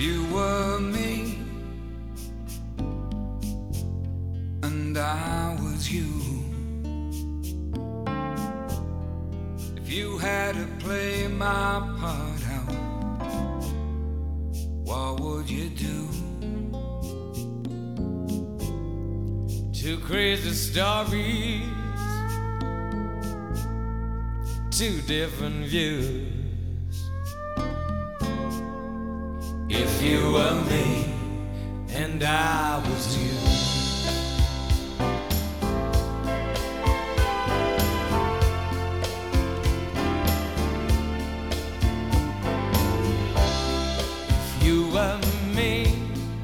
you were me and I was you, if you had to play my part out, what would you do? Two crazy stories, two different views. If you were me and I was you, if you were me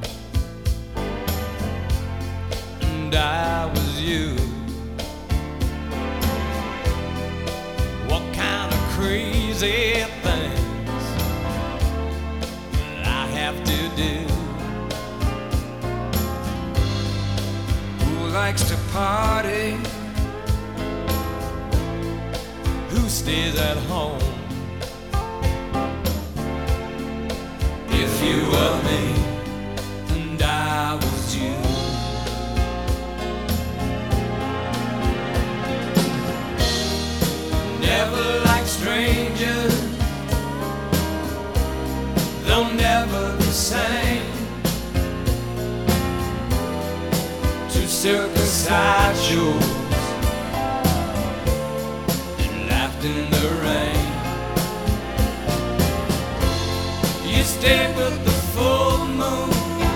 and I was you, what kind of crazy things have to do? Who likes to party? Who stays at home? If you were me and I was you, never like strangers, they'll never the same. Two circus sideshows and laughed in the rain. You stayed with the full moon,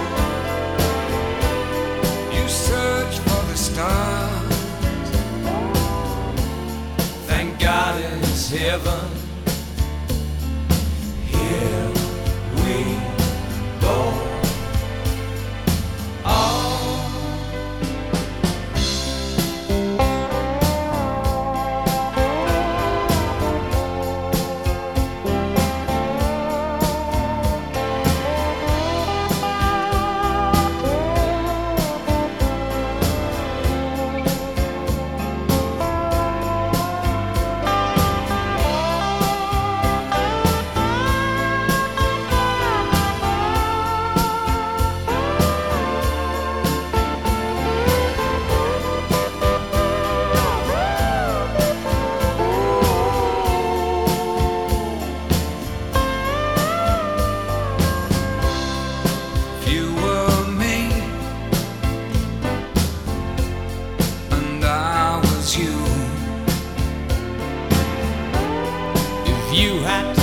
you searched for the stars. Thank God it's heaven. Here we go. You had to